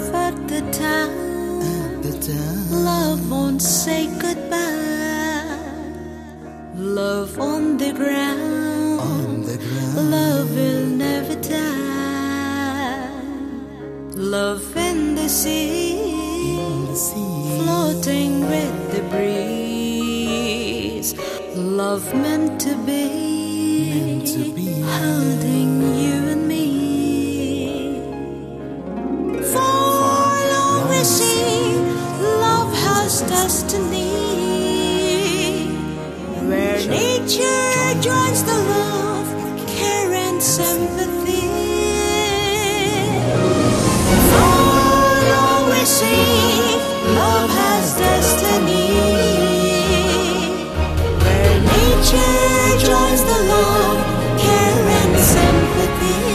at the time, love won't say goodbye. Love on the ground, love will never die. Love in the sea, floating with the breeze. Love meant to be, holding you and me. For long we see, love has destiny, where nature joins the love, care and sympathy. For long we see, love has destiny, where nature joins the love, care and sympathy.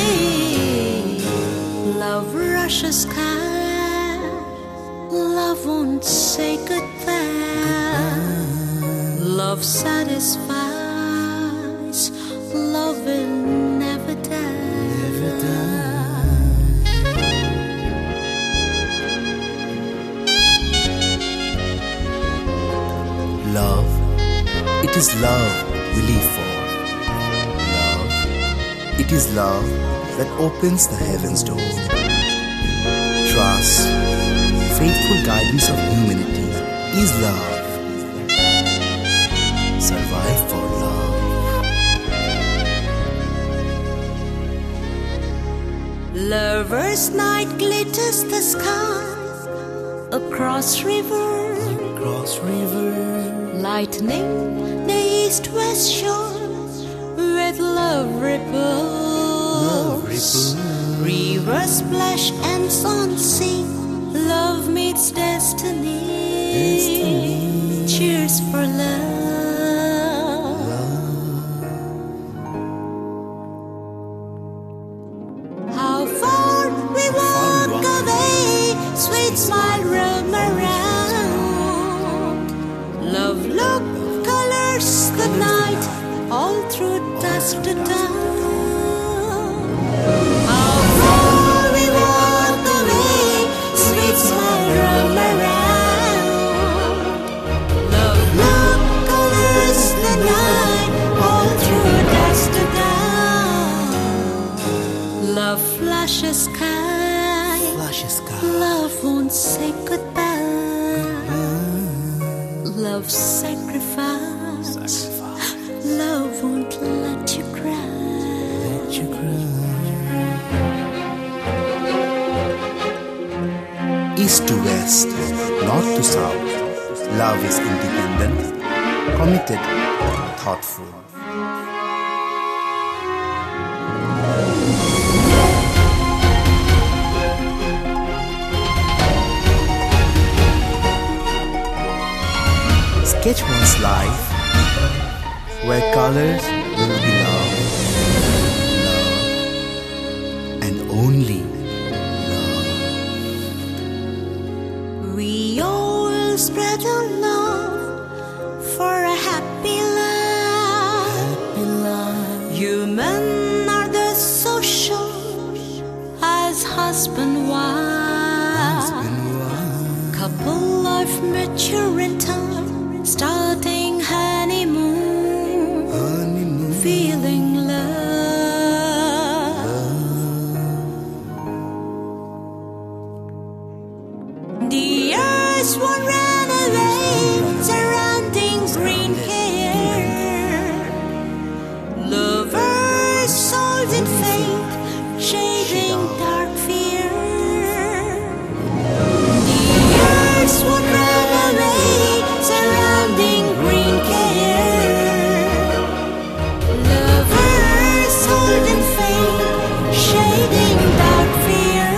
Love rushes kind, love won't say goodbye. Love satisfies, love will never die. Love, it is love we live for. Love, it is love that opens the heaven's door. Trust, faithful guidance of humanity is love. Survive for love. Lover's night glitters the sky, across river, lightning the east-west shore, with love ripples. Rivers splash and sun sing, love meets destiny. Cheers for love. How far we walk away, sweet smile roam around. Love look colors the night, all through dusk to dawn. How far we walk away, sweet smile roam around. Love look colors the night, all through dusk to dawn. Love flashes sky, love won't say goodbye. Love sacrifice, love won't let you cry. East to west, north to south, love is independent, committed, thoughtful. Sketch one's life where colors will be love, and only love. We all spread our love for a happy life. Human are the social as husband-wife. Couple life mature in time, starting honeymoon, feeling love. The earth won't run away, surrounding green hair. Lovers souls in faith, shading dark fear. The earth won't run away, surrounding green care. Lovers hold in faith, shading dark fear.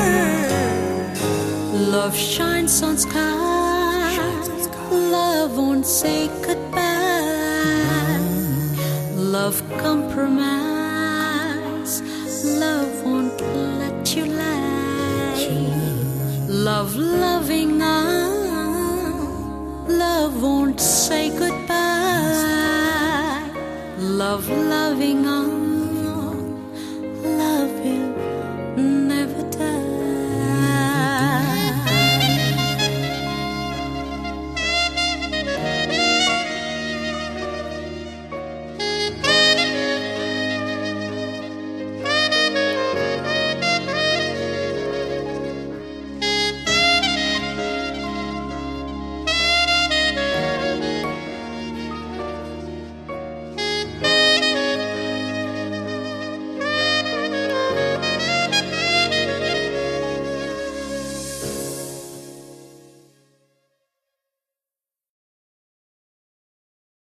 Love shines on sky, love won't say goodbye. Love compromise, love won't let you lie. Love loving on, love won't say goodbye. Love loving on.